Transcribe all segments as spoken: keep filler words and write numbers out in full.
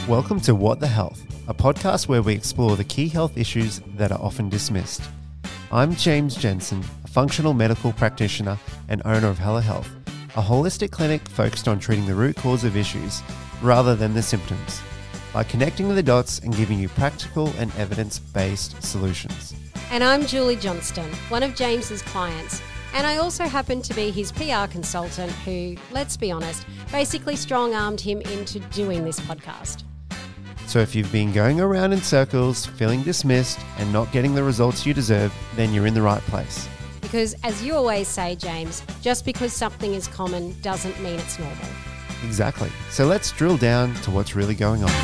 Welcome to What the Health, a podcast where we explore the key health issues that are often dismissed. I'm James Jensen, a functional medical practitioner and owner of Hello Health, a holistic clinic focused on treating the root cause of issues rather than the symptoms, by connecting the dots and giving you practical and evidence-based solutions. And I'm Julie Johnston, one of James's clients. And I also happen to be his P R consultant who, let's be honest, basically strong-armed him into doing this podcast. So if you've been going around in circles, feeling dismissed and not getting the results you deserve, then you're in the right place. Because as you always say, James, just because something is common doesn't mean it's normal. Exactly. So let's drill down to what's really going on.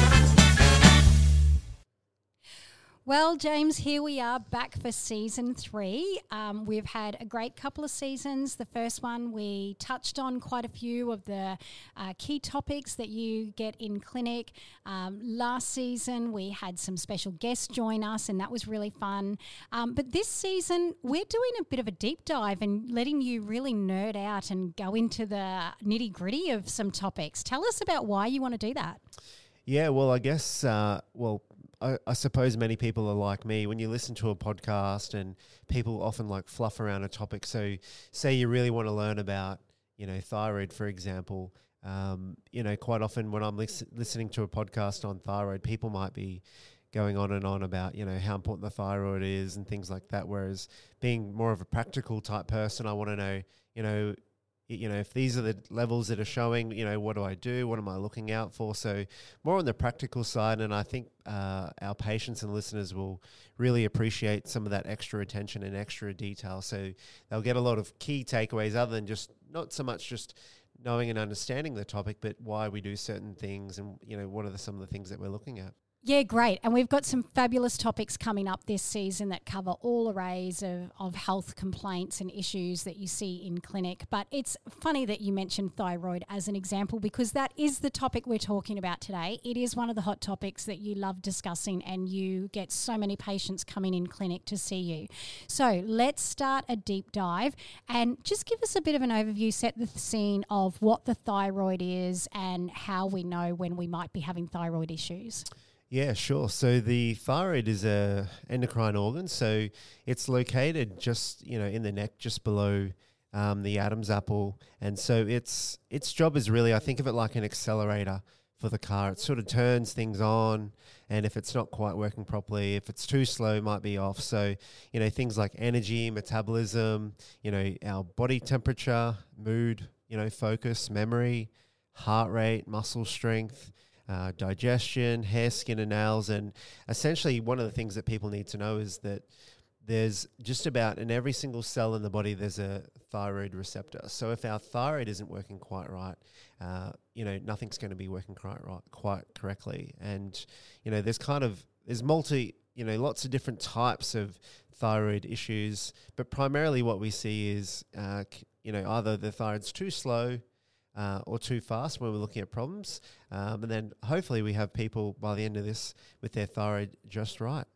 Well, James, here we are back for season three. Um, we've had a great couple of seasons. The first one, we touched on quite a few of the uh, key topics that you get in clinic. Um, last season, we had some special guests join us, and that was really fun. Um, but this season, we're doing a bit of a deep dive and letting you really nerd out and go into the nitty gritty of some topics. Tell us about why you want to do that. Yeah, well, I guess, uh, well, I, I suppose many people are like me. When you listen to a podcast and people often like fluff around a topic. So say you really want to learn about, you know, thyroid, for example. Um, you know, quite often when I'm lis- listening to a podcast on thyroid, people might be going on and on about, you know, how important the thyroid is and things like that. Whereas being more of a practical type person, I want to know, you know, you know, if these are the levels that are showing, you know, what do I do? What am I looking out for? So more on the practical side. And I think uh, our patients and listeners will really appreciate some of that extra attention and extra detail. So they'll get a lot of key takeaways other than just not so much just knowing and understanding the topic, but why we do certain things and, you know, what are the, some of the things that we're looking at. Yeah, great. And we've got some fabulous topics coming up this season that cover all arrays of, of health complaints and issues that you see in clinic. But it's funny that you mentioned thyroid as an example because that is the topic we're talking about today. It is one of the hot topics that you love discussing and you get so many patients coming in clinic to see you. So let's start a deep dive and just give us a bit of an overview, set the scene of what the thyroid is and how we know when we might be having thyroid issues. Yeah, sure. So the thyroid is a endocrine organ. So it's located just, you know, in the neck, just below um, the Adam's apple. And so its its job is really, I think of it like an accelerator for the car. It sort of turns things on. And if it's not quite working properly, if it's too slow, it might be off. So, you know, things like energy, metabolism, you know, our body temperature, mood, you know, focus, memory, heart rate, muscle strength, Uh, digestion, hair, skin and nails. And essentially one of the things that people need to know is that there's just about in every single cell in the body there's a thyroid receptor. So if our thyroid isn't working quite right, uh, you know, nothing's going to be working quite right, quite correctly. And, you know, there's kind of, there's multi, you know, lots of different types of thyroid issues, but primarily what we see is, uh, c- you know, either the thyroid's too slow, Uh, or too fast when we're looking at problems. Um, and then hopefully we have people by the end of this with their thyroid just right.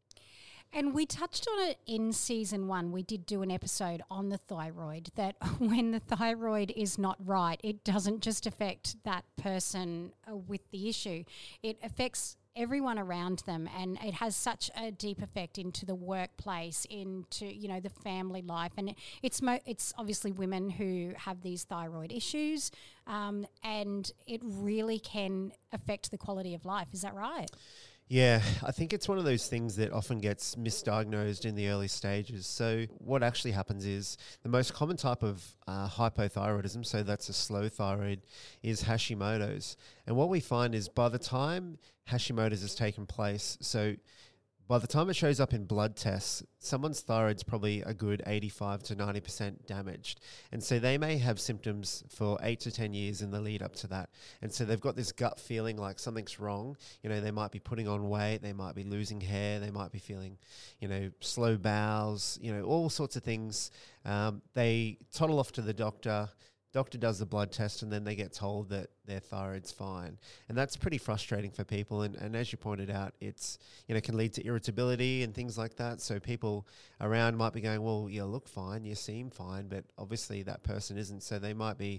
And we touched on it in season one. We did do an episode on the thyroid, that when the thyroid is not right, it doesn't just affect that person uh, with the issue. It affects everyone around them, and it has such a deep effect into the workplace, into, you know, the family life. And it's mo- it's obviously women who have these thyroid issues, um, and it really can affect the quality of life. Is that right? Yeah, I think it's one of those things that often gets misdiagnosed in the early stages. So what actually happens is the most common type of uh, hypothyroidism, so that's a slow thyroid, is Hashimoto's. And what we find is by the time Hashimoto's has taken place, so by the time it shows up in blood tests, someone's thyroid's probably a good eighty-five to ninety percent damaged. And so they may have symptoms for eight to ten years in the lead up to that. And so they've got this gut feeling like something's wrong. You know, they might be putting on weight, they might be losing hair, they might be feeling, you know, slow bowels, you know, all sorts of things. Um, they toddle off to the doctor. Doctor does the blood test and then they get told that their thyroid's fine. And that's pretty frustrating for people. And, and as you pointed out, it's, you know, can lead to irritability and things like that. So people around might be going, well, you look fine, you seem fine, but obviously that person isn't. So they might be,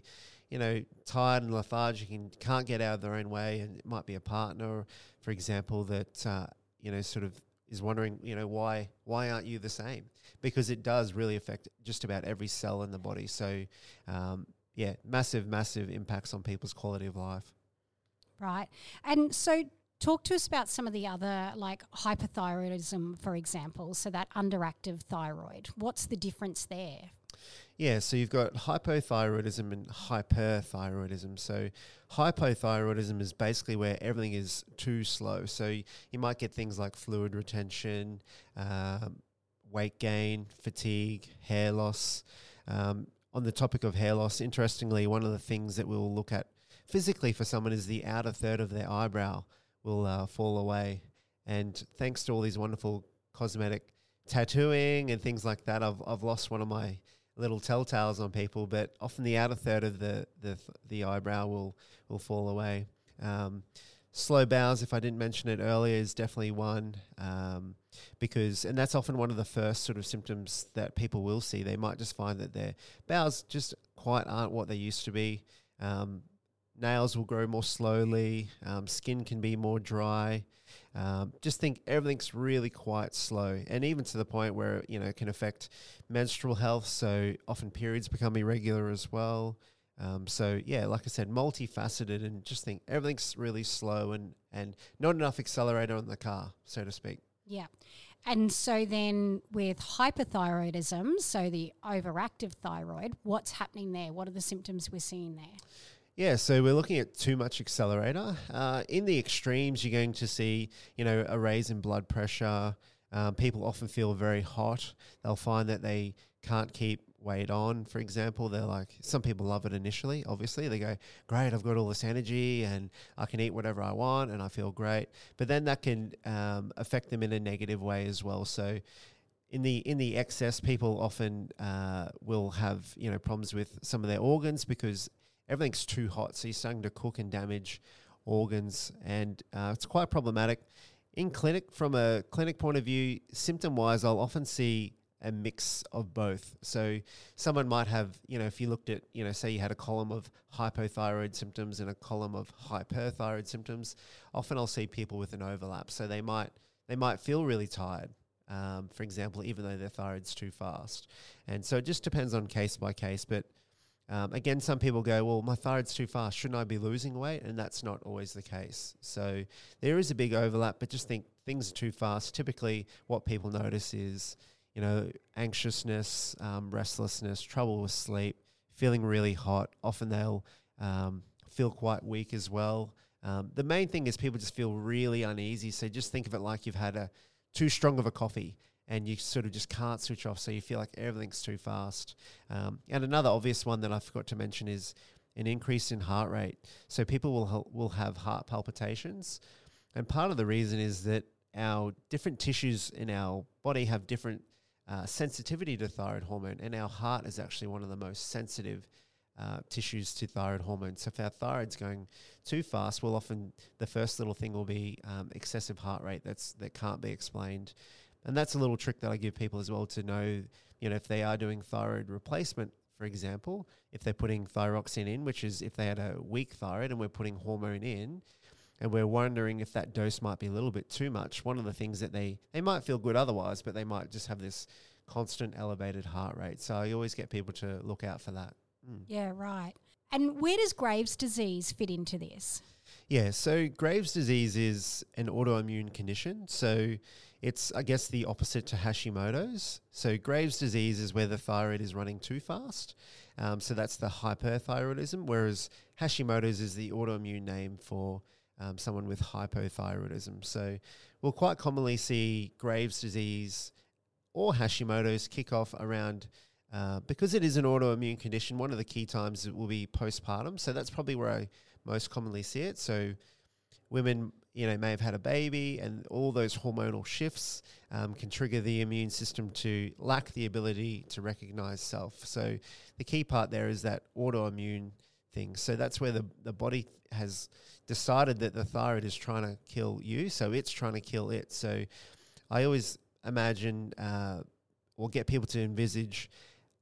you know, tired and lethargic and can't get out of their own way, and it might be a partner, for example, that, uh, you know, sort of is wondering, you know, why why aren't you the same? Because it does really affect just about every cell in the body. So, um, yeah, massive, massive impacts on people's quality of life. Right. And so talk to us about some of the other, like hypothyroidism, for example, so that underactive thyroid. What's the difference there? Yeah, so you've got hypothyroidism and hyperthyroidism. So hypothyroidism is basically where everything is too slow. So you, you might get things like fluid retention, um, weight gain, fatigue, hair loss. Um, on the topic of hair loss, interestingly, one of the things that we'll look at physically for someone is the outer third of their eyebrow will uh, fall away. And thanks to all these wonderful cosmetic tattooing and things like that, I've I've lost one of my little telltales on people, but often the outer third of the the, the eyebrow will will fall away. Um, slow bowels, if I didn't mention it earlier, is definitely one, um, because, and that's often one of the first sort of symptoms that people will see. They might just find that their bowels just quite aren't what they used to be. Um, nails will grow more slowly. Um, skin can be more dry. Um, just think everything's really quite slow, and even to the point where, you know, it can affect menstrual health. So often periods become irregular as well. Um, so yeah, like I said, multifaceted, and just think everything's really slow and, and not enough accelerator on the car, so to speak. Yeah. And so then with hyperthyroidism, so the overactive thyroid, what's happening there? What are the symptoms we're seeing there? Yeah, so we're looking at too much accelerator. Uh, in the extremes, you're going to see, you know, a raise in blood pressure. Um, people often feel very hot. They'll find that they can't keep weight on, for example. They're like, some people love it initially, obviously. They go, great, I've got all this energy and I can eat whatever I want and I feel great. But then that can um, affect them in a negative way as well. So in the in the excess, people often uh, will have, you know, problems with some of their organs because everything's too hot, so you're starting to cook and damage organs, and uh, it's quite problematic. In clinic, from a clinic point of view, symptom-wise, I'll often see a mix of both. So someone might have, you know, if you looked at, you know, say you had a column of hypothyroid symptoms and a column of hyperthyroid symptoms, often I'll see people with an overlap. So they might they might feel really tired, um, for example, even though their thyroid's too fast. And so it just depends on case by case, but Um, again, some people go, well, my thyroid's too fast. Shouldn't I be losing weight? And that's not always the case. So there is a big overlap, but just think things are too fast. Typically, what people notice is, you know, anxiousness, um, restlessness, trouble with sleep, feeling really hot. Often they'll um, feel quite weak as well. Um, the main thing is people just feel really uneasy. So just think of it like you've had a too strong of a coffee, and you sort of just can't switch off, so you feel like everything's too fast. Um, and another obvious one that I forgot to mention is an increase in heart rate. So people will ha- will have heart palpitations, and part of the reason is that our different tissues in our body have different uh, sensitivity to thyroid hormone, and our heart is actually one of the most sensitive uh, tissues to thyroid hormone. So if our thyroid's going too fast, well, often the first little thing will be um, excessive heart rate that's that can't be explained. And that's a little trick that I give people as well to know, you know, if they are doing thyroid replacement, for example, if they're putting thyroxine in, which is if they had a weak thyroid and we're putting hormone in, and we're wondering if that dose might be a little bit too much, one of the things that they, they might feel good otherwise, but they might just have this constant elevated heart rate. So I always get people to look out for that. Mm. Yeah, right. And where does Graves' disease fit into this? Yeah, so Graves' disease is an autoimmune condition. So it's, I guess, the opposite to Hashimoto's. So Graves' disease is where the thyroid is running too fast. Um, so that's the hyperthyroidism, whereas Hashimoto's is the autoimmune name for um, someone with hypothyroidism. So we'll quite commonly see Graves' disease or Hashimoto's kick off around, uh, because it is an autoimmune condition, one of the key times it will be postpartum. So that's probably where I most commonly see it. So women, you know, may have had a baby, and all those hormonal shifts um, can trigger the immune system to lack the ability to recognize self. So the key part there is that autoimmune thing. So that's where the, the body has decided that the thyroid is trying to kill you, so it's trying to kill it. So I always imagine uh, or get people to envisage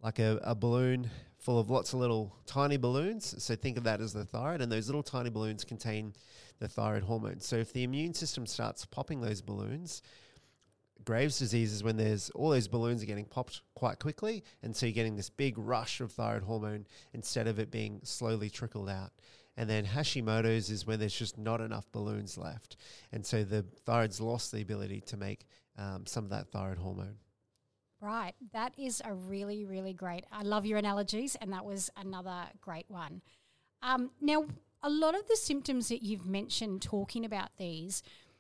like a, a balloon full of lots of little tiny balloons. So think of that as the thyroid, and those little tiny balloons contain the thyroid hormone. So if the immune system starts popping those balloons, Graves' disease is when there's all those balloons are getting popped quite quickly, and so you're getting this big rush of thyroid hormone instead of it being slowly trickled out. And then Hashimoto's is when there's just not enough balloons left, and so the thyroid's lost the ability to make um, some of that thyroid hormone. Right. That is a really, really great. I love your analogies, and that was another great one. Um, now, a lot of the symptoms that you've mentioned talking about these,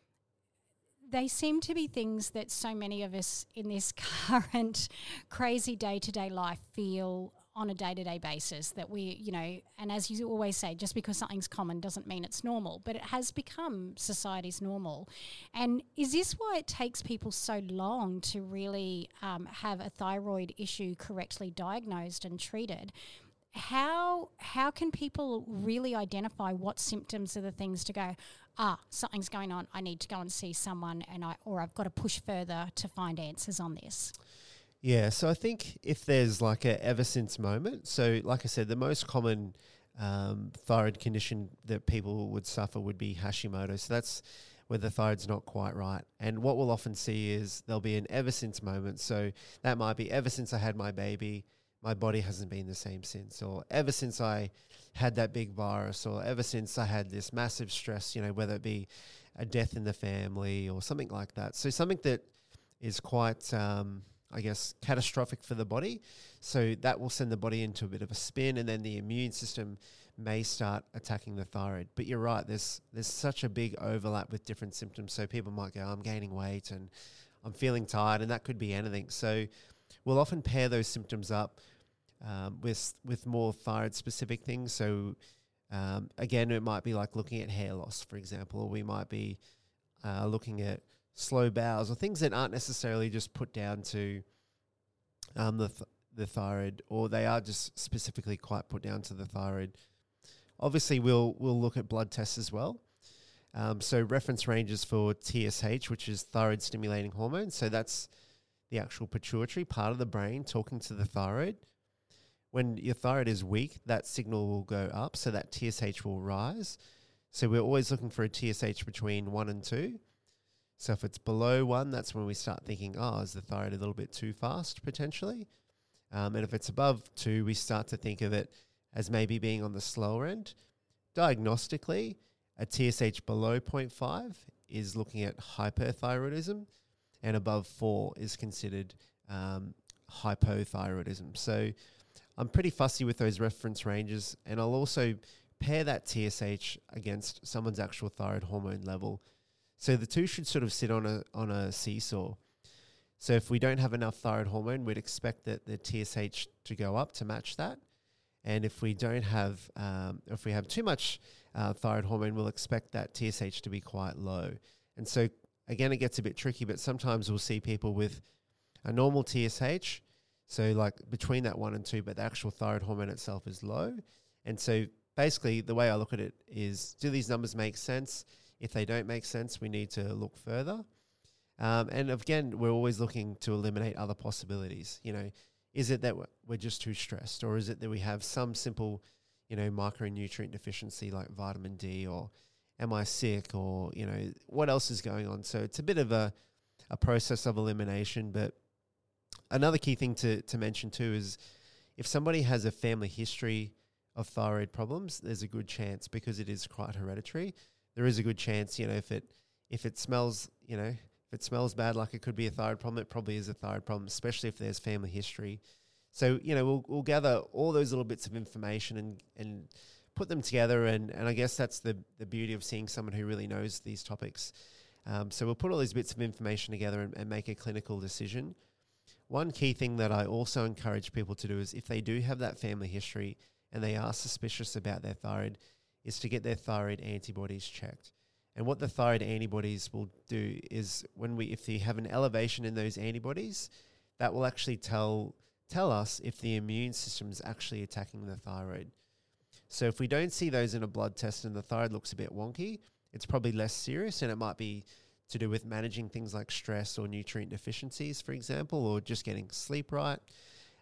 they seem to be things that so many of us in this current crazy day-to-day life feel on a day-to-day basis, that we, you know, and as you always say, just because something's common doesn't mean it's normal, but it has become society's normal. And is this why it takes people so long to really um, have a thyroid issue correctly diagnosed and treated? How how can people really identify what symptoms are the things to go, ah, something's going on, I need to go and see someone, and I or I've got to push further to find answers on this? Yeah, so I think if there's like a ever since moment, so like I said, the most common um, thyroid condition that people would suffer would be Hashimoto. So that's where the thyroid's not quite right. And what we'll often see is there'll be an ever since moment. So that might be ever since I had my baby, my body hasn't been the same since, or ever since I had that big virus, or ever since I had this massive stress, you know, whether it be a death in the family or something like that. So something that is quite, um, I guess, catastrophic for the body. So that will send the body into a bit of a spin, and then the immune system may start attacking the thyroid. But you're right, there's there's such a big overlap with different symptoms. So people might go, I'm gaining weight and I'm feeling tired, and that could be anything. So we'll often pair those symptoms up um, with with more thyroid-specific things. So um, again, it might be like looking at hair loss, for example, or we might be uh, looking at slow bowels, or things that aren't necessarily just put down to um, the th- the thyroid, or they are just specifically quite put down to the thyroid. Obviously, we'll we'll look at blood tests as well. Um, so reference ranges for T S H, which is thyroid stimulating hormone. So that's the actual pituitary part of the brain talking to the thyroid. When your thyroid is weak, that signal will go up, so that T S H will rise. So we're always looking for a T S H between one and two. So if it's below one, that's when we start thinking, oh, is the thyroid a little bit too fast potentially? Um, and if it's above two, we start to think of it as maybe being on the slower end. Diagnostically, a T S H below zero point five is looking at hyperthyroidism, and above four is considered um, hypothyroidism. So I'm pretty fussy with those reference ranges, and I'll also pair that T S H against someone's actual thyroid hormone level. So the two should sort of sit on a on a seesaw. So if we don't have enough thyroid hormone, we'd expect that the T S H to go up to match that. And if we don't have, um, if we have too much uh, thyroid hormone, we'll expect that T S H to be quite low. And so again, it gets a bit tricky, but sometimes we'll see people with a normal T S H, so like between that one and two, but the actual thyroid hormone itself is low. And so basically the way I look at it is, do these numbers make sense? If they don't make sense, we need to look further. Um, and again, we're always looking to eliminate other possibilities. You know, is it that we're just too stressed, or is it that we have some simple, you know, micronutrient deficiency like vitamin D, or am I sick, or, you know, what else is going on? So it's a bit of a, a process of elimination. But another key thing to, to mention too is if somebody has a family history of thyroid problems, there's a good chance, because it is quite hereditary, there is a good chance, you know, if it if it smells, you know, if it smells bad, like it could be a thyroid problem, it probably is a thyroid problem, especially if there's family history. So, you know, we'll we'll gather all those little bits of information and and put them together, and, and I guess that's the, the beauty of seeing someone who really knows these topics. Um, so we'll put all these bits of information together and, and make a clinical decision. One key thing that I also encourage people to do is, if they do have that family history and they are suspicious about their thyroid, is to get their thyroid antibodies checked. And what the thyroid antibodies will do is, when we, if you have an elevation in those antibodies, that will actually tell tell us if the immune system is actually attacking the thyroid. So if we don't see those in a blood test and the thyroid looks a bit wonky, it's probably less serious, and it might be to do with managing things like stress or nutrient deficiencies, for example, or just getting sleep right.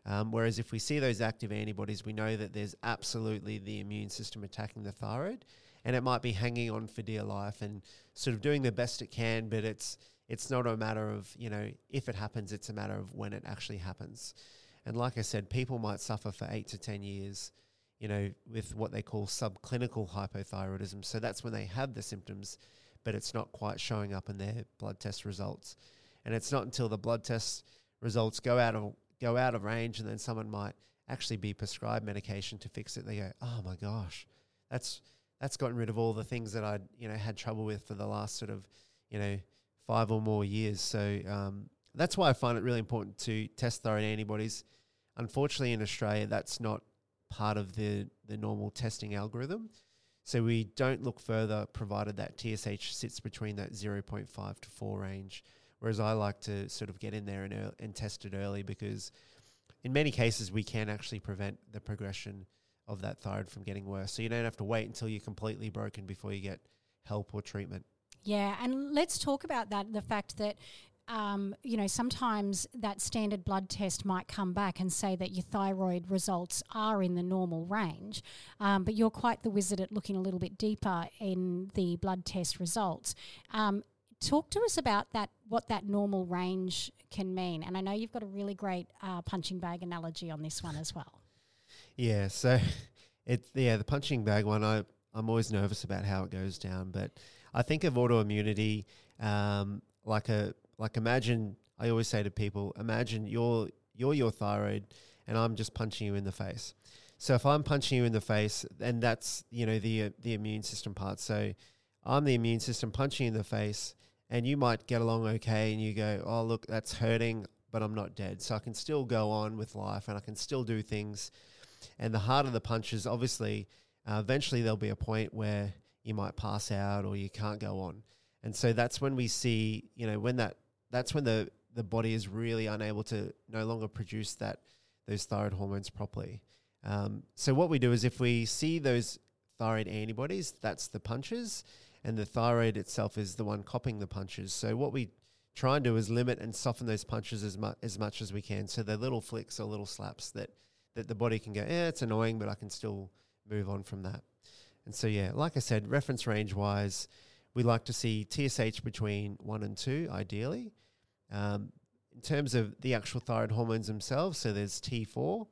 Um, whereas if we see those active antibodies, we know that there's absolutely the immune system attacking the thyroid, and it might be hanging on for dear life and sort of doing the best it can, but it's it's not a matter of, you know, if it happens, it's a matter of when it actually happens. And like I said, people might suffer for eight to ten years, you know, with what they call subclinical hypothyroidism. So that's when they have the symptoms, but it's not quite showing up in their blood test results. And it's not until the blood test results go out of go out of range, and then someone might actually be prescribed medication to fix it. They go, oh my gosh, that's that's gotten rid of all the things that I'd, you know, had trouble with for the last sort of, you know, five or more years. So um, that's why I find it really important to test thyroid antibodies. Unfortunately, in Australia, that's not part of the, the normal testing algorithm. So we don't look further, provided that T S H sits between that zero point five to four range. Whereas I like to sort of get in there and, uh, and test it early, because in many cases we can actually prevent the progression of that thyroid from getting worse. So you don't have to wait until you're completely broken before you get help or treatment. Yeah, and let's talk about that, the fact that Um, you know, sometimes that standard blood test might come back and say that your thyroid results are in the normal range, um, but you're quite the wizard at looking a little bit deeper in the blood test results. Um, talk to us about that, what that normal range can mean. And I know you've got a really great uh, punching bag analogy on this one as well. Yeah, so it yeah the punching bag one, I, I'm always nervous about how it goes down, but I think of autoimmunity um, like a Like imagine, I always say to people, imagine you're you're your thyroid and I'm just punching you in the face. So if I'm punching you in the face, and that's, you know, the uh, the immune system part. So I'm the immune system punching you in the face, and you might get along okay and you go, oh, look, that's hurting, but I'm not dead. So I can still go on with life and I can still do things. And the harder the punches, obviously, uh, eventually there'll be a point where you might pass out or you can't go on. And so that's when we see, you know, when that, that's when the, the body is really unable to no longer produce that, those thyroid hormones properly. Um, so what we do is if we see those thyroid antibodies, that's the punches, and the thyroid itself is the one copying the punches. So what we try and do is limit and soften those punches as much as much as we can. So they're little flicks or little slaps that, that the body can go, yeah, it's annoying, but I can still move on from that. And so, yeah, like I said, reference range wise, we like to see T S H between one and two, ideally. Um, in terms of the actual thyroid hormones themselves, so there's T four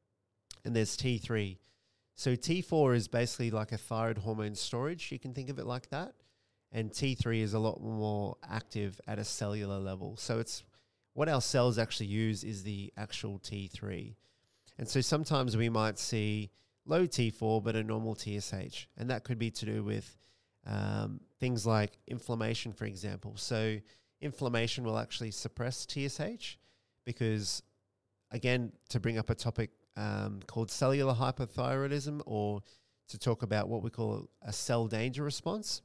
and there's T three. So T four is basically like a thyroid hormone storage. You can think of it like that. And T three is a lot more active at a cellular level. So it's what our cells actually use is the actual T three. And so sometimes we might see low T four but a normal T S H. And that could be to do with um, things like inflammation, for example. So inflammation will actually suppress T S H because, again, to bring up a topic um, called cellular hypothyroidism, or to talk about what we call a cell danger response.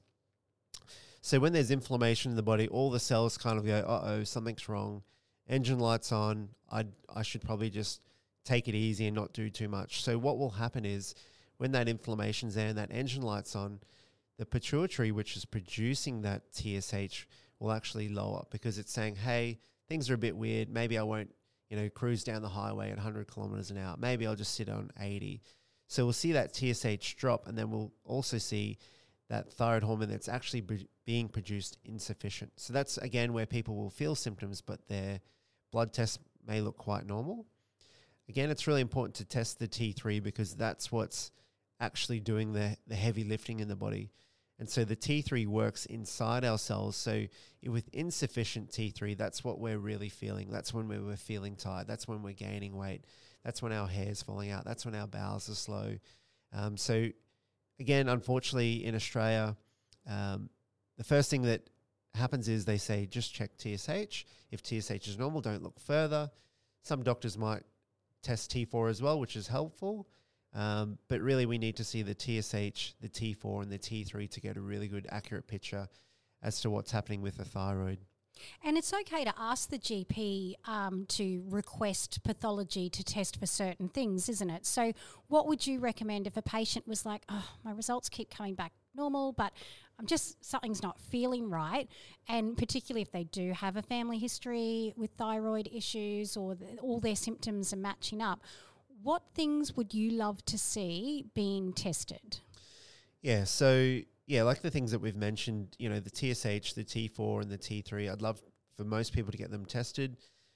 So when there's inflammation in the body, all the cells kind of go, uh-oh, something's wrong. Engine lights on. I I should probably just take it easy and not do too much. So what will happen is when that inflammation's there and that engine light's on, the pituitary, which is producing that T S H, will actually lower because it's saying, hey, things are a bit weird. Maybe I won't, you know, cruise down the highway at one hundred kilometers an hour. Maybe I'll just sit on eighty. So we'll see that T S H drop, and then we'll also see that thyroid hormone that's actually be- being produced insufficient. So that's, again, where people will feel symptoms, but their blood tests may look quite normal. Again, it's really important to test the T three because that's what's actually doing the, the heavy lifting in the body. And so the T three works inside our cells. So with insufficient T three, that's what we're really feeling. That's when we're feeling tired. That's when we're gaining weight. That's when our hair's falling out. That's when our bowels are slow. Um, so again, unfortunately, in Australia, um, the first thing that happens is they say, just check T S H. If T S H is normal, don't look further. Some doctors might test T four as well, which is helpful. Um, but really, we need to see the T S H, the T four, and the T three to get a really good, accurate picture as to what's happening with the thyroid. And it's okay to ask the G P um, to request pathology to test for certain things, isn't it? So what would you recommend if a patient was like, oh, my results keep coming back normal, but I'm just, something's not feeling right. And particularly if they do have a family history with thyroid issues or the, all their symptoms are matching up, what things would you love to see being tested? Yeah, so yeah, like the things that we've mentioned, you know, the T S H, the T four and the T three, I'd love for most people to get them tested.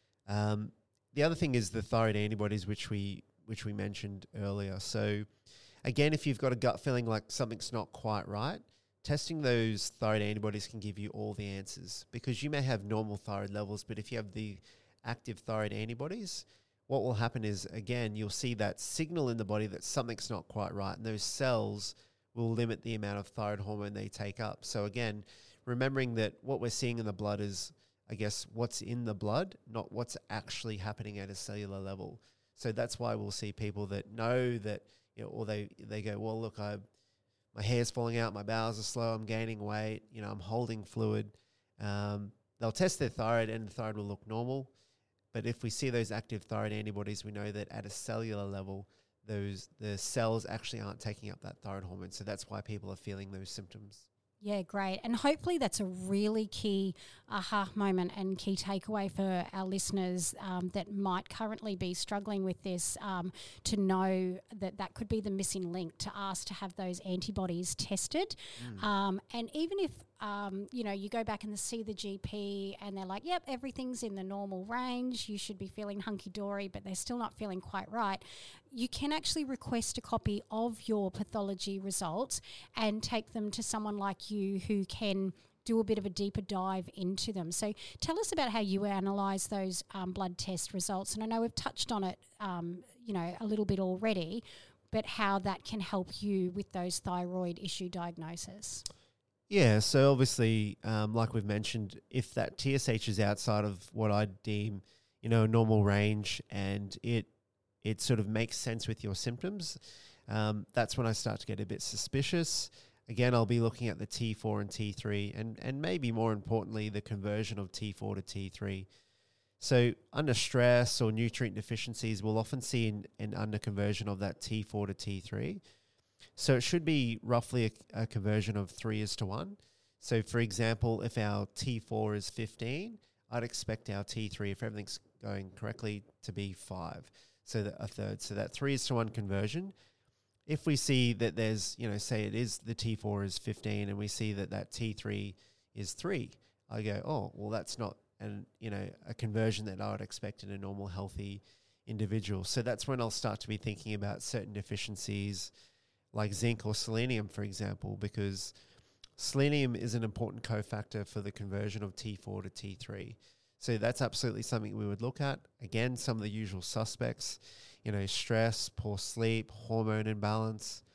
Um, the other thing is the thyroid antibodies, which we which we mentioned earlier. So again, if you've got a gut feeling like something's not quite right, testing those thyroid antibodies can give you all the answers, because you may have normal thyroid levels, but if you have the active thyroid antibodies, what will happen is, again, you'll see that signal in the body that something's not quite right, and those cells will limit the amount of thyroid hormone they take up. So again, remembering that what we're seeing in the blood is, I guess, what's in the blood, not what's actually happening at a cellular level. So that's why we'll see people that know that, you know, or they, they go, well, look, I, my hair's falling out, my bowels are slow, I'm gaining weight, you know, I'm holding fluid. Um, they'll test their thyroid and the thyroid will look normal. But if we see those active thyroid antibodies, we know that at a cellular level, those the cells actually aren't taking up that thyroid hormone. So that's why people are feeling those symptoms. Yeah, great. And hopefully that's a really key aha moment and key takeaway for our listeners um, that might currently be struggling with this, um, to know that that could be the missing link, to ask to have those antibodies tested. Mm. Um, and even if, um, you know, you go back and see the G P and they're like, yep, everything's in the normal range, you should be feeling hunky-dory, but they're still not feeling quite right, you can actually request a copy of your pathology results and take them to someone like you who can do a bit of a deeper dive into them. So tell us about how you analyse those um, blood test results. And I know we've touched on it, um, you know, a little bit already, but how that can help you with those thyroid issue diagnoses. Yeah, so obviously, um, like we've mentioned, if that T S H is outside of what I deem, you know, a normal range, and it it sort of makes sense with your symptoms, um, that's when I start to get a bit suspicious. Again, I'll be looking at the T four and T three, and, and maybe more importantly, the conversion of T four to T three. So under stress or nutrient deficiencies, we'll often see an, an underconversion of that T four to T three. So it should be roughly a, a conversion of three is to one. So for example, if our T four is fifteen, I'd expect our T three, if everything's going correctly, to be five. So that a third. So that three is to one conversion. If we see that there's, you know, say it is the T four is fifteen and we see that that T three is three, I go, oh, well, that's not an, you know, a conversion that I would expect in a normal, healthy individual. So that's when I'll start to be thinking about certain deficiencies like zinc or selenium, for example, because selenium is an important cofactor for the conversion of T four to T three. So that's absolutely something we would look at. Again, some of the usual suspects, you know, stress, poor sleep, hormone imbalance,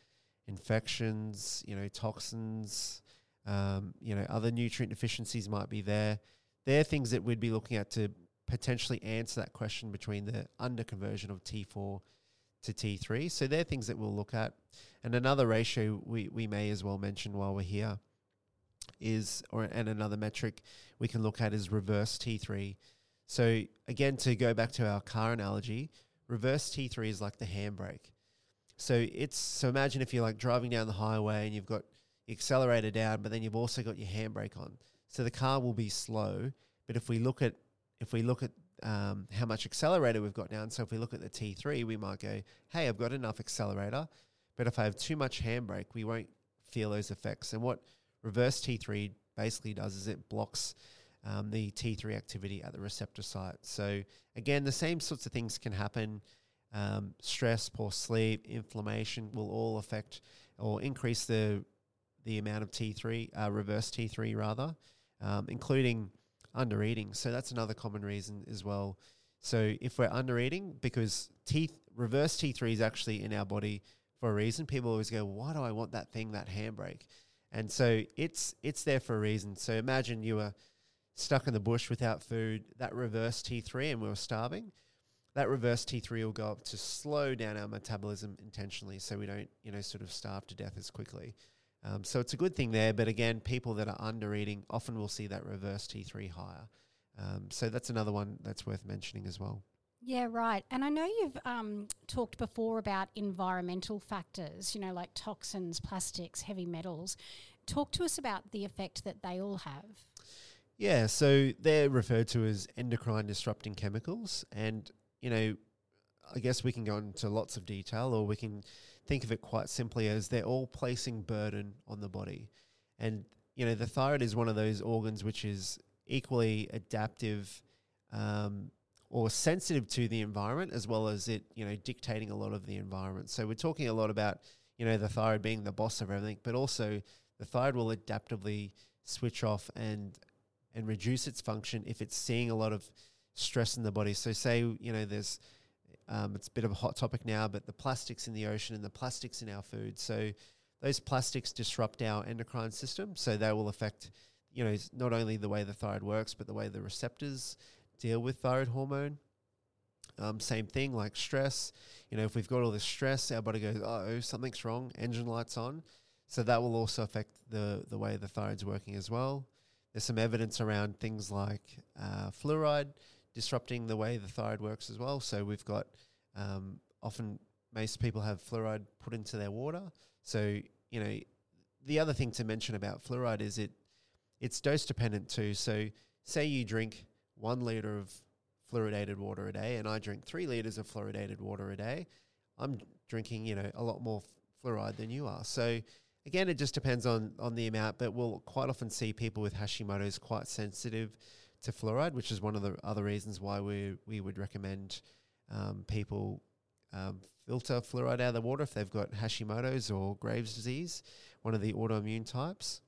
infections, you know, toxins, um, you know, other nutrient deficiencies might be there. They're things that we'd be looking at to potentially answer that question between the underconversion of T four to T three. So they're things that we'll look at. And another ratio we, we may as well mention while we're here is, or and another metric we can look at is reverse T three. So again, to go back to our car analogy, reverse T three is like the handbrake. So it's, so imagine if you're like driving down the highway and you've got the accelerator down, but then you've also got your handbrake on. So the car will be slow, but if we look at, if we look at um, how much accelerator we've got down, so if we look at the T three, we might go, hey, I've got enough accelerator, but if I have too much handbrake, we won't feel those effects. And what reverse T three basically does is it blocks um, the T three activity at the receptor site. So again, the same sorts of things can happen. Um, stress, poor sleep, inflammation will all affect or increase the the amount of T three, uh, reverse T three rather, um, including under eating. So that's another common reason as well. So if we're under eating, because T reverse T three is actually in our body for a reason. People always go, why do I want that thing, that handbrake? And so it's it's there for a reason. So imagine you were stuck in the bush without food, that reverse T three, and we were starving. That reverse T three will go up to slow down our metabolism intentionally so we don't, you know, sort of starve to death as quickly. Um, so it's a good thing there. But again, people that are under eating often will see that reverse T three higher. Um, so that's another one that's worth mentioning as well. Yeah, right. And I know you've um, talked before about environmental factors, you know, like toxins, plastics, heavy metals. Talk to us about the effect that they all have. Yeah, so they're referred to as endocrine disrupting chemicals. And, you know, I guess we can go into lots of detail, or we can think of it quite simply as they're all placing burden on the body. And, you know, the thyroid is one of those organs which is equally adaptive um, or sensitive to the environment, as well as it, you know, dictating a lot of the environment. So we're talking a lot about, you know, the thyroid being the boss of everything, but also the thyroid will adaptively switch off and and reduce its function if it's seeing a lot of stress in the body. So say, you know, there's, um, it's a bit of a hot topic now, but the plastics in the ocean and the plastics in our food. So those plastics disrupt our endocrine system. So they will affect, you know, not only the way the thyroid works, but the way the receptors deal with thyroid hormone. Um, same thing, like stress. You know, if we've got all this stress, our body goes, oh, something's wrong, engine lights on. So that will also affect the, the way the thyroid's working as well. There's some evidence around things like uh, fluoride disrupting the way the thyroid works as well. So we've got um, often most people have fluoride put into their water. So, you know, the other thing to mention about fluoride is it it's dose dependent too. So say you drink one litre of fluoridated water a day and I drink three litres of fluoridated water a day, I'm drinking, you know, a lot more fluoride than you are. So again, it just depends on, on the amount, but we'll quite often see people with Hashimoto's quite sensitive to fluoride, which is one of the other reasons why we we would recommend um, people um, filter fluoride out of the water if they've got Hashimoto's or Graves' disease, one of the autoimmune types.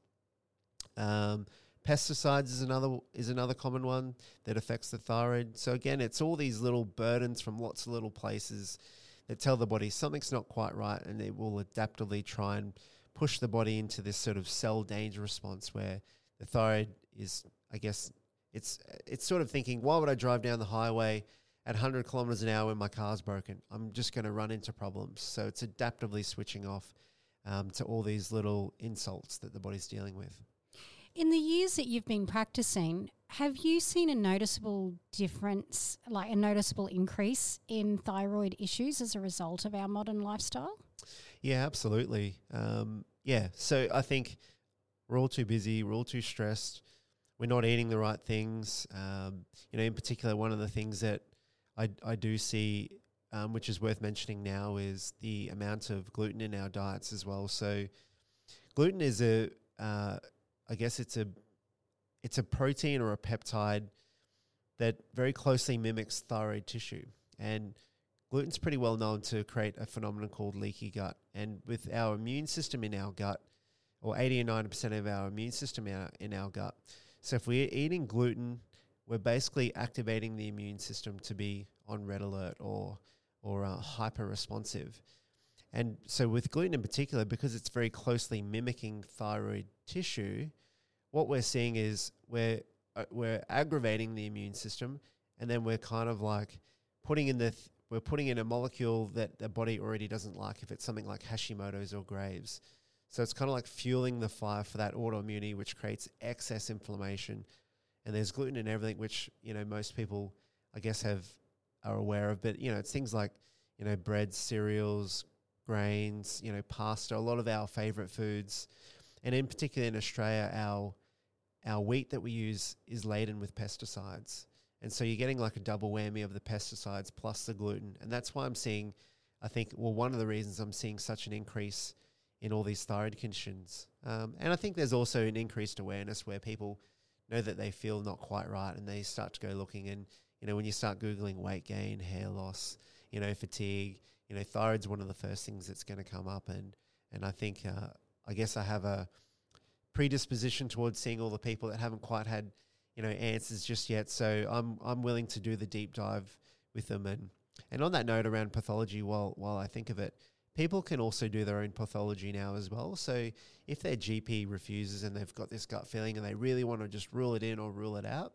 Um, pesticides is another is another common one that affects the thyroid. So again, it's all these little burdens from lots of little places that tell the body something's not quite right, and it will adaptively try and push the body into this sort of cell danger response where the thyroid is, I guess, it's it's sort of thinking, why would I drive down the highway at one hundred kilometers an hour when my car's broken? I'm just going to run into problems. So it's adaptively switching off um, to all these little insults that the body's dealing with. In the years that you've been practicing, have you seen a noticeable difference, like a noticeable increase in thyroid issues as a result of our modern lifestyle? Yeah, absolutely. Um, yeah, so I think we're all too busy, we're all too stressed, we're not eating the right things. Um, you know, in particular, one of the things that I, I do see, um, which is worth mentioning now, is the amount of gluten in our diets as well. So gluten is a, uh, I guess it's a, it's a protein or a peptide that very closely mimics thyroid tissue. And gluten's pretty well known to create a phenomenon called leaky gut. And with our immune system in our gut, or eighty or ninety percent of our immune system in our, in our gut. So if we're eating gluten, we're basically activating the immune system to be on red alert or or uh, hyper responsive. And so with gluten in particular, because it's very closely mimicking thyroid tissue, what we're seeing is we're uh, we're aggravating the immune system, and then we're kind of like putting in the th- we're putting in a molecule that the body already doesn't like, if it's something like Hashimoto's or Graves'. So it's kind of like fueling the fire for that autoimmunity, which creates excess inflammation. And there's gluten in everything, which, you know, most people, I guess, have are aware of. But, you know, it's things like, you know, breads, cereals, grains, you know, pasta, a lot of our favorite foods. And in particular in Australia, our our wheat that we use is laden with pesticides. And so you're getting like a double whammy of the pesticides plus the gluten. And that's why I'm seeing, I think, well, one of the reasons I'm seeing such an increase in all these thyroid conditions. Um, and I think there's also an increased awareness where people know that they feel not quite right and they start to go looking. And, you know, when you start Googling weight gain, hair loss, you know, fatigue, you know, thyroid's one of the first things that's going to come up. And, and I think, uh, I guess I have a predisposition towards seeing all the people that haven't quite had, you know, answers just yet. So I'm, I'm willing to do the deep dive with them. And, and on that note around pathology, while, while I think of it, people can also do their own pathology now as well. So if their G P refuses and they've got this gut feeling and they really want to just rule it in or rule it out,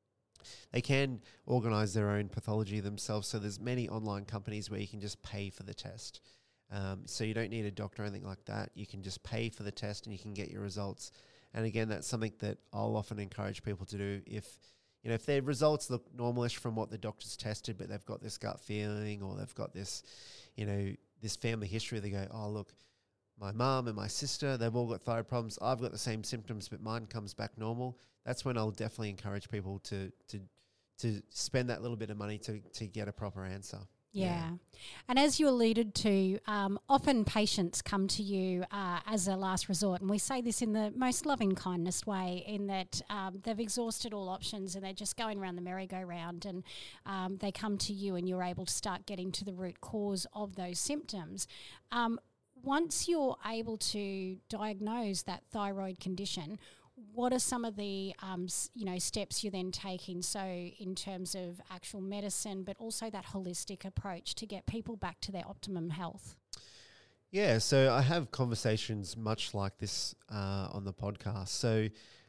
they can organize their own pathology themselves. So there's many online companies where you can just pay for the test. Um, so you don't need a doctor or anything like that. You can just pay for the test and you can get your results. And again, that's something that I'll often encourage people to do if, you know, if their results look normalish from what the doctors tested, but they've got this gut feeling or they've got this, you know, this family history, they go, oh, look, my mum and my sister, they've all got thyroid problems. I've got the same symptoms, but mine comes back normal. That's when I'll definitely encourage people to to to spend that little bit of money to to get a proper answer. Yeah. Yeah. And as you alluded to, um, often patients come to you uh, as a last resort. And we say this in the most loving kindness way, in that um, they've exhausted all options and they're just going around the merry-go-round, and um, they come to you and you're able to start getting to the root cause of those symptoms. Um, once you're able to diagnose that thyroid condition, what are some of the um, s- you know steps you're then taking? So in terms of actual medicine, but also that holistic approach to get people back to their optimum health. Yeah, so I have conversations much like this uh, on the podcast. So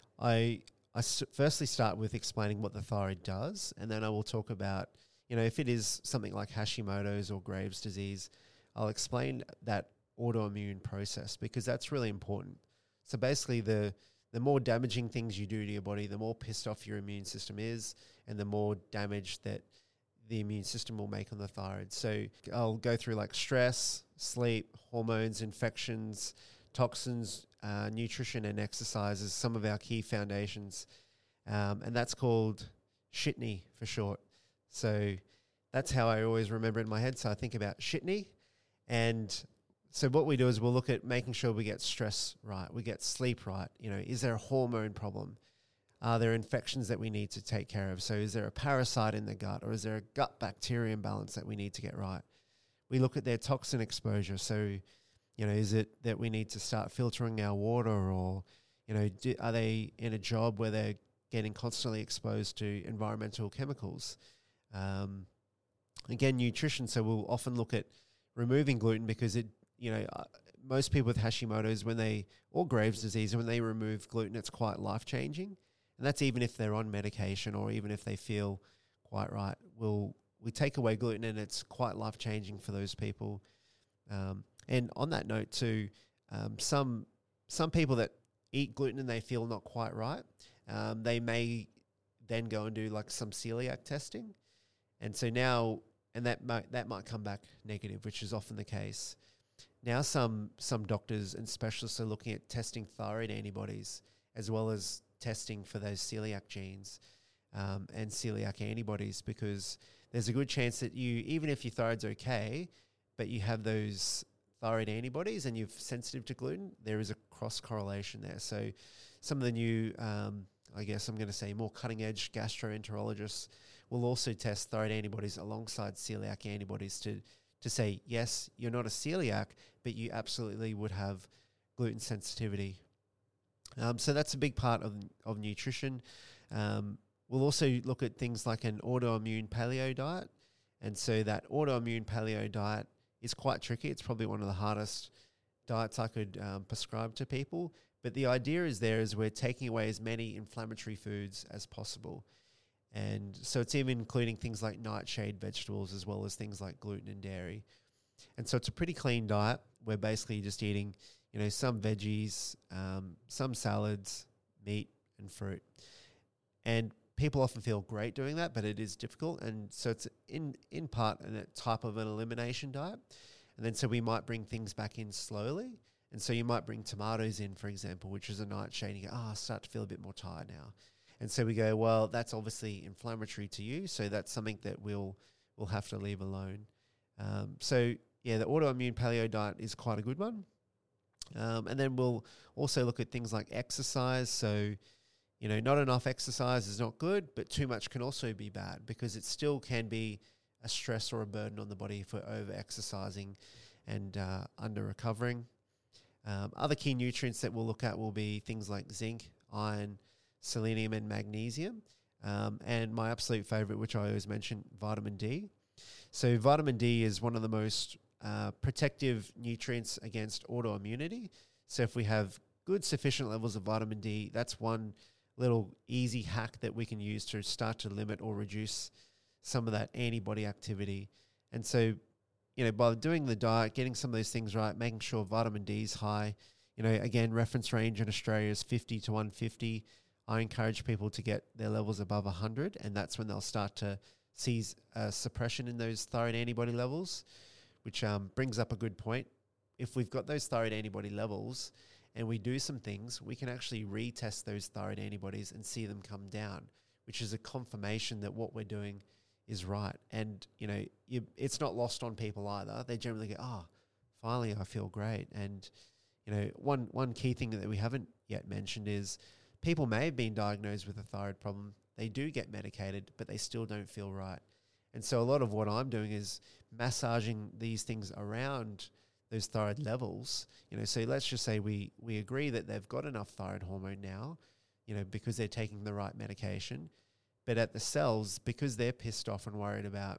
I I s- firstly start with explaining what the thyroid does, and then I will talk about, you know, if it is something like Hashimoto's or Graves' disease, I'll explain that autoimmune process, because that's really important. So basically the the more damaging things you do to your body, the more pissed off your immune system is, and the more damage that the immune system will make on the thyroid. So I'll go through like stress, sleep, hormones, infections, toxins, uh, nutrition, and exercise as some of our key foundations. Um, and that's called SHITNey for short. So that's how I always remember it in my head. So I think about SHITNey. And so what we do is we'll look at making sure we get stress right, we get sleep right. You know, is there a hormone problem? Are there infections that we need to take care of? So is there a parasite in the gut, or is there a gut bacteria imbalance that we need to get right? We look at their toxin exposure. So, you know, is it that we need to start filtering our water, or, you know, do, are they in a job where they're getting constantly exposed to environmental chemicals? Um, again, nutrition. So we'll often look at removing gluten, because it, you know, uh, most people with Hashimoto's, when they, or Graves' disease, when they remove gluten, it's quite life-changing. And that's even if they're on medication, or even if they feel quite right. We'll, we take away gluten, and it's quite life-changing for those people. Um, and on that note too, um, some some people that eat gluten and they feel not quite right, um, they may then go and do like some celiac testing. And so now, and that might, that might come back negative, which is often the case. Now some some doctors and specialists are looking at testing thyroid antibodies, as well as testing for those celiac genes um, and celiac antibodies, because there's a good chance that you, even if your thyroid's okay, but you have those thyroid antibodies and you're sensitive to gluten, there is a cross correlation there. So some of the new, um, I guess I'm going to say more cutting edge gastroenterologists will also test thyroid antibodies alongside celiac antibodies to to say, yes, you're not a celiac, but you absolutely would have gluten sensitivity. Um, so that's a big part of, of nutrition. Um, we'll also look at things like an autoimmune paleo diet. And so that autoimmune paleo diet is quite tricky. It's probably one of the hardest diets I could um, prescribe to people. But the idea is there is we're taking away as many inflammatory foods as possible. And so it's even including things like nightshade vegetables, as well as things like gluten and dairy. And so it's a pretty clean diet. We're basically just eating, you know, some veggies, um, some salads, meat and fruit. And people often feel great doing that, but it is difficult. And so it's in, in part a type of an elimination diet. And then so we might bring things back in slowly. And so you might bring tomatoes in, for example, which is a nightshade. And you go, oh, I start to feel a bit more tired now. And so we go, well, that's obviously inflammatory to you, so that's something that we'll we'll have to leave alone. Um, so yeah, the autoimmune paleo diet is quite a good one. Um, and then we'll also look at things like exercise. So, you know, not enough exercise is not good, but too much can also be bad, because it still can be a stress or a burden on the body if we're over exercising and uh, under recovering. Um, other key nutrients that we'll look at will be things like zinc, iron, selenium and magnesium, um, and my absolute favorite, which I always mention, vitamin D. So vitamin D is one of the most uh, protective nutrients against autoimmunity. So if we have good sufficient levels of vitamin D, that's one little easy hack that we can use to start to limit or reduce some of that antibody activity. And so, you know, by doing the diet, getting some of those things right, making sure vitamin D is high, you know, again, reference range in Australia is fifty to one fifty. I encourage people to get their levels above one hundred, and that's when they'll start to see uh, suppression in those thyroid antibody levels, which um, brings up a good point. If we've got those thyroid antibody levels and we do some things, we can actually retest those thyroid antibodies and see them come down, which is a confirmation that what we're doing is right. And, you know, you, it's not lost on people either. They generally go, oh, finally I feel great. And, you know, one, one key thing that we haven't yet mentioned is people may have been diagnosed with a thyroid problem. They do get medicated, but they still don't feel right. And so a lot of what I'm doing is massaging these things around those thyroid levels. You know, so let's just say we we agree that they've got enough thyroid hormone now, you know, because they're taking the right medication. But at the cells, because they're pissed off and worried about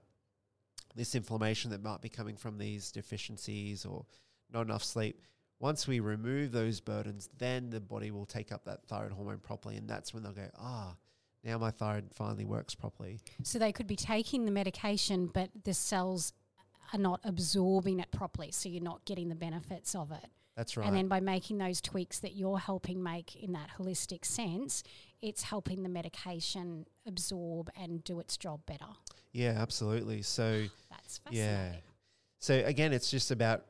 this inflammation that might be coming from these deficiencies or not enough sleep, once we remove those burdens, then the body will take up that thyroid hormone properly, and that's when they'll go, ah, now my thyroid finally works properly. So they could be taking the medication, but the cells are not absorbing it properly, so you're not getting the benefits of it. That's right. And then by making those tweaks that you're helping make in that holistic sense, it's helping the medication absorb and do its job better. Yeah, absolutely. So that's fascinating. Yeah. So again, it's just about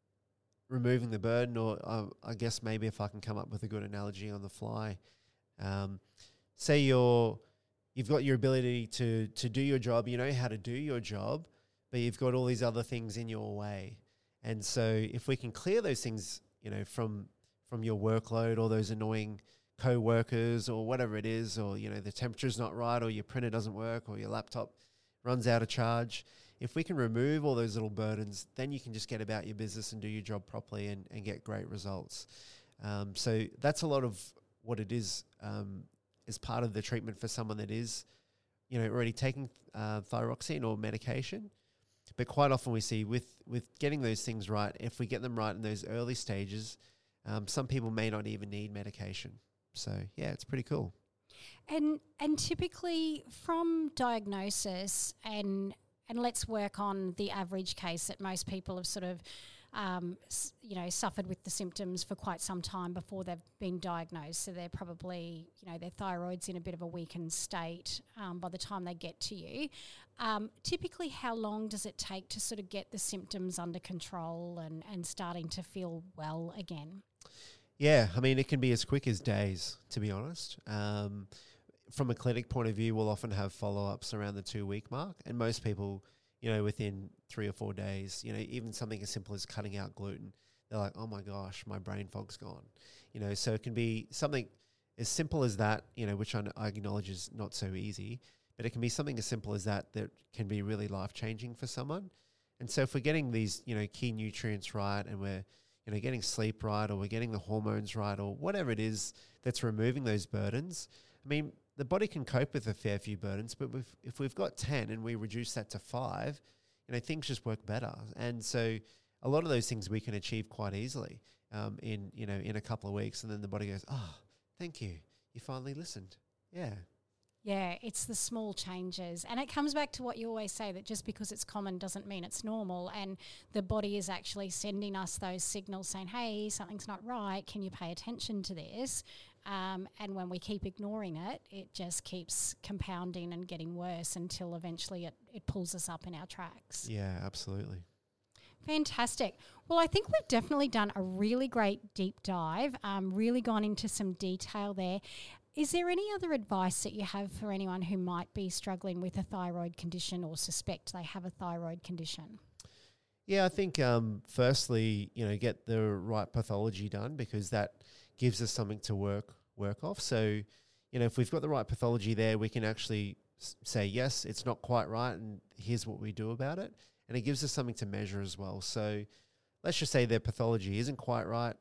removing the burden, or uh, I guess maybe if I can come up with a good analogy on the fly. Um, say you're, you've got your ability to to do your job, you know how to do your job, but you've got all these other things in your way. And so if we can clear those things, you know, from from your workload, or those annoying co-workers or whatever it is, or, you know, the temperature's not right, or your printer doesn't work, or your laptop runs out of charge. If we can remove all those little burdens, then you can just get about your business and do your job properly and, and get great results. Um, so that's a lot of what it is, um, as part of the treatment for someone that is, you know, already taking uh, thyroxine or medication. But quite often we see with, with getting those things right, if we get them right in those early stages, um, some people may not even need medication. So, yeah, it's pretty cool. And and typically from diagnosis, and and let's work on the average case that most people have sort of, um, s- you know, suffered with the symptoms for quite some time before they've been diagnosed. So they're probably, you know, their thyroid's in a bit of a weakened state um, by the time they get to you. Um, typically, how long does it take to sort of get the symptoms under control and, and starting to feel well again? Yeah, I mean, it can be as quick as days, to be honest. Um, from a clinic point of view, we'll often have follow-ups around the two-week mark, and most people, you know, within three or four days, you know, even something as simple as cutting out gluten, they're like, oh my gosh, my brain fog's gone. You know, so it can be something as simple as that, you know, which I, I acknowledge is not so easy, but it can be something as simple as that that can be really life-changing for someone. And so if we're getting these, you know, key nutrients right, and we're, you know, getting sleep right, or we're getting the hormones right, or whatever it is that's removing those burdens, I mean, the body can cope with a fair few burdens, but if, if we've got ten and we reduce that to five, you know, things just work better. And so a lot of those things we can achieve quite easily um, in, you know, in a couple of weeks. And then the body goes, oh, thank you. You finally listened. Yeah. Yeah, it's the small changes. And it comes back to what you always say, that just because it's common doesn't mean it's normal. And the body is actually sending us those signals saying, hey, something's not right. Can you pay attention to this? Um, and when we keep ignoring it, it just keeps compounding and getting worse until eventually it, it pulls us up in our tracks. Yeah, absolutely. Fantastic. Well, I think we've definitely done a really great deep dive, um, really gone into some detail there. Is there any other advice that you have for anyone who might be struggling with a thyroid condition or suspect they have a thyroid condition? Yeah, I think um, firstly, you know, get the right pathology done, because that gives us something to work work off. So, you know, if we've got the right pathology there, we can actually s- say, yes, it's not quite right, and here's what we do about it. And it gives us something to measure as well. So let's just say their pathology isn't quite right.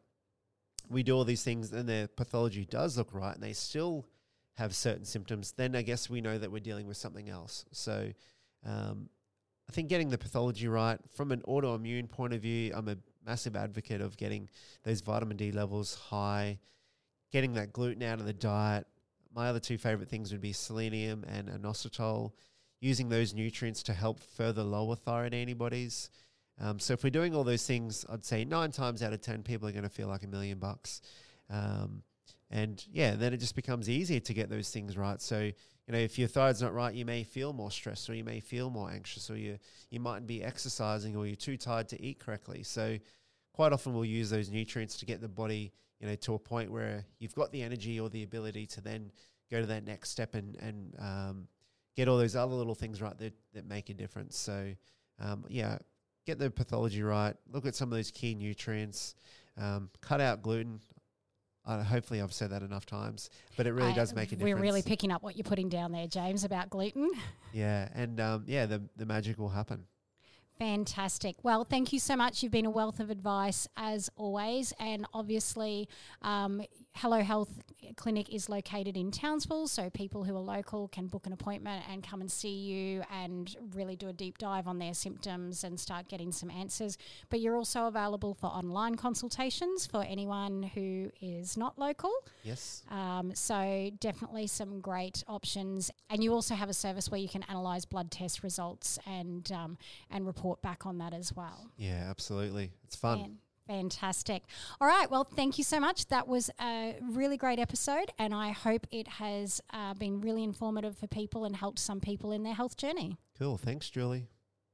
We do all these things and their pathology does look right and they still have certain symptoms, then I guess we know that we're dealing with something else. So um, I think getting the pathology right from an autoimmune point of view, I'm a massive advocate of getting those vitamin D levels high, getting that gluten out of the diet. My other two favorite things would be selenium and inositol, using those nutrients to help further lower thyroid antibodies. Um, so if we're doing all those things, I'd say nine times out of ten, people are going to feel like a million bucks. Um, And yeah, then it just becomes easier to get those things right. So, you know, if your thyroid's not right, you may feel more stressed, or you may feel more anxious, or you you mightn't be exercising, or you're too tired to eat correctly. So quite often we'll use those nutrients to get the body, you know, to a point where you've got the energy or the ability to then go to that next step and, and um, get all those other little things right that, that make a difference. So um, yeah, get the pathology right, look at some of those key nutrients, um, cut out gluten. Uh, hopefully I've said that enough times, but it really I, does make a difference. We're really picking up what you're putting down there, James, about gluten. Yeah, and um, yeah, the, the magic will happen. Fantastic. Well, thank you so much. You've been a wealth of advice as always. And obviously, um, Hello Health Clinic is located in Townsville, so people who are local can book an appointment and come and see you and really do a deep dive on their symptoms and start getting some answers. But you're also available for online consultations for anyone who is not local. Yes. Um, so definitely some great options. And you also have a service where you can analyse blood test results and um, and report back on that as well. Yeah, absolutely. It's fun. And fantastic. All right. Well, thank you so much. That was a really great episode, and I hope it has uh, been really informative for people and helped some people in their health journey. Cool. Thanks, Julie.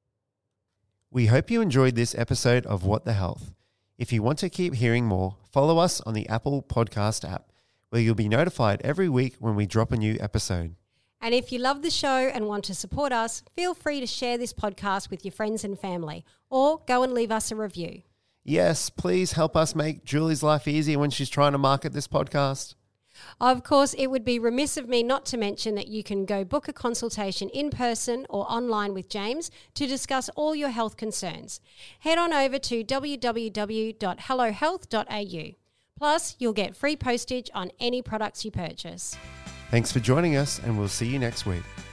We hope you enjoyed this episode of What the Health. If you want to keep hearing more, follow us on the Apple Podcast app, where you'll be notified every week when we drop a new episode. And if you love the show and want to support us, feel free to share this podcast with your friends and family, or go and leave us a review. Yes, please help us make Julie's life easier when she's trying to market this podcast. Of course, it would be remiss of me not to mention that you can go book a consultation in person or online with James to discuss all your health concerns. Head on over to w w w dot hello health dot a u. Plus, you'll get free postage on any products you purchase. Thanks for joining us, and we'll see you next week.